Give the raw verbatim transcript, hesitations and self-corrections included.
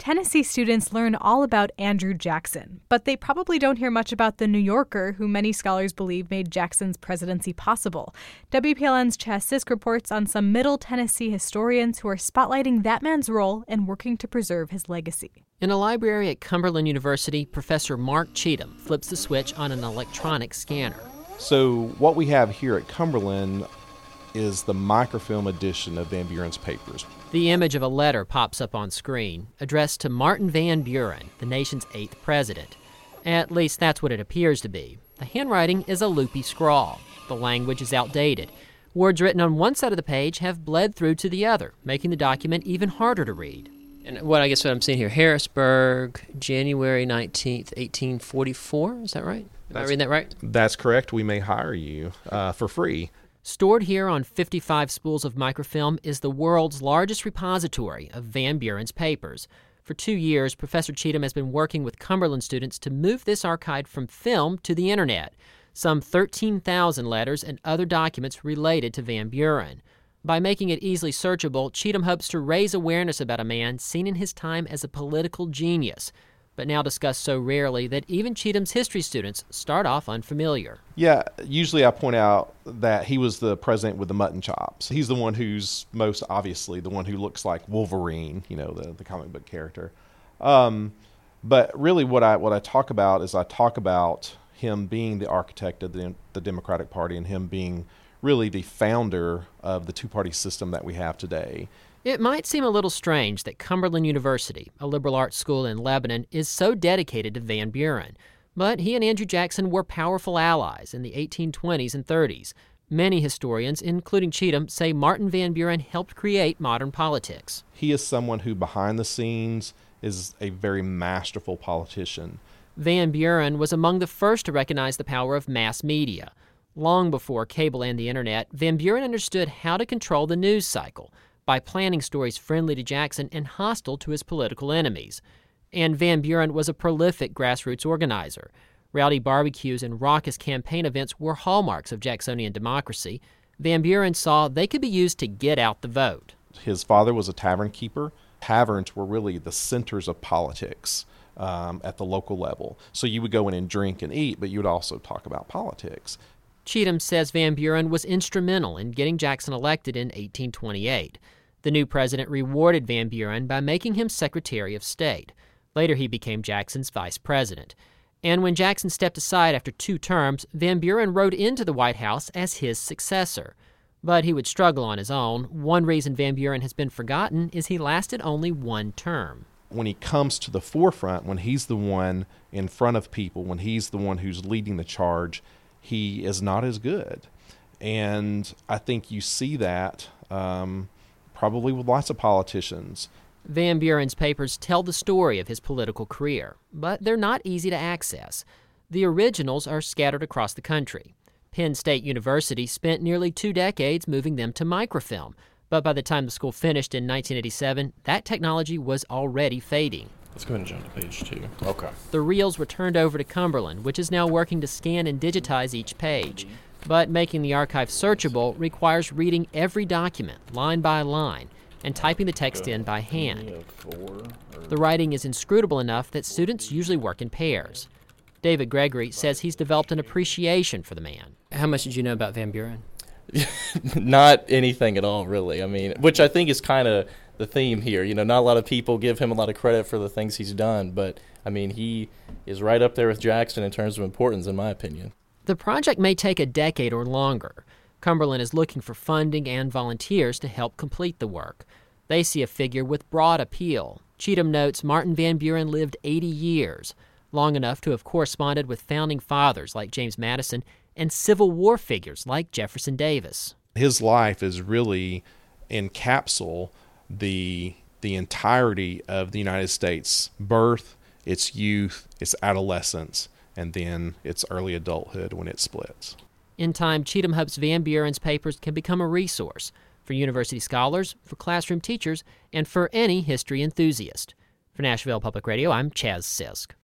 Tennessee students learn all about Andrew Jackson, but they probably don't hear much about the New Yorker, who many scholars believe made Jackson's presidency possible. W P L N's Chaz Sisk reports on some Middle Tennessee historians who are spotlighting that man's role and working to preserve his legacy. In a library at Cumberland University, Professor Mark Cheatham flips the switch on an electronic scanner. So what we have here at Cumberland is the microfilm edition of Van Buren's papers. The image of a letter pops up on screen, addressed to Martin Van Buren, the nation's eighth president. At least that's what it appears to be. The handwriting is a loopy scrawl. The language is outdated. Words written on one side of the page have bled through to the other, making the document even harder to read. And what I guess what I'm seeing here, Harrisburg, January nineteenth, eighteen forty-four, is that right? Am That's, I reading that right? That's correct. We may hire you uh, for free. Stored here on fifty-five spools of microfilm is the world's largest repository of Van Buren's papers. For two years, Professor Cheatham has been working with Cumberland students to move this archive from film to the internet. Some thirteen thousand letters and other documents related to Van Buren. By making it easily searchable, Cheatham hopes to raise awareness about a man seen in his time as a political genius, but now discussed so rarely that even Cheatham's history students start off unfamiliar. Yeah, usually I point out that he was the president with the mutton chops. He's the one who's most obviously the one who looks like Wolverine, you know, the, the comic book character. Um, but really what I what I talk about is I talk about him being the architect of the, the Democratic Party and him being really the founder of the two-party system that we have today. It might seem a little strange that Cumberland University, a liberal arts school in Lebanon, is so dedicated to Van Buren. But he and Andrew Jackson were powerful allies in the eighteen twenties and thirties. Many historians, including Cheatham, say Martin Van Buren helped create modern politics. He is someone who, behind the scenes, is a very masterful politician. Van Buren was among the first to recognize the power of mass media. Long before cable and the internet, Van Buren understood how to control the news cycle by planning stories friendly to Jackson and hostile to his political enemies. And Van Buren was a prolific grassroots organizer. Rowdy barbecues and raucous campaign events were hallmarks of Jacksonian democracy. Van Buren saw they could be used to get out the vote. His father was a tavern keeper. Taverns were really the centers of politics um, at the local level. So you would go in and drink and eat, but you would also talk about politics. Cheatham says Van Buren was instrumental in getting Jackson elected in eighteen twenty-eight. The new president rewarded Van Buren by making him Secretary of State. Later, he became Jackson's vice president. And when Jackson stepped aside after two terms, Van Buren rode into the White House as his successor. But he would struggle on his own. One reason Van Buren has been forgotten is he lasted only one term. When he comes to the forefront, when he's the one in front of people, when he's the one who's leading the charge, he is not as good. And I think you see that um, probably with lots of politicians. Van Buren's papers tell the story of his political career, but they're not easy to access. The originals are scattered across the country. Penn State University spent nearly two decades moving them to microfilm, but by the time the school finished in nineteen eighty-seven, that technology was already fading. Let's go ahead and jump to page two. Okay. The reels were turned over to Cumberland, which is now working to scan and digitize each page. But making the archive searchable requires reading every document, line by line, and typing the text in by hand. The writing is inscrutable enough that students usually work in pairs. David Gregory says he's developed an appreciation for the man. How much did you know about Van Buren? Not anything at all, really. I mean, which I think is kind of the theme here. You know, not a lot of people give him a lot of credit for the things he's done, but, I mean, he is right up there with Jackson in terms of importance, in my opinion. The project may take a decade or longer. Cumberland is looking for funding and volunteers to help complete the work. They see a figure with broad appeal. Cheatham notes Martin Van Buren lived eighty years, long enough to have corresponded with founding fathers like James Madison and Civil War figures like Jefferson Davis. His life is really encapsulated the the entirety of the United States birth, its youth, its adolescence, and then its early adulthood when it splits. In time, Cheatham hopes Van Buren's papers can become a resource for university scholars, for classroom teachers, and for any history enthusiast. For Nashville Public Radio, I'm Chaz Sisk.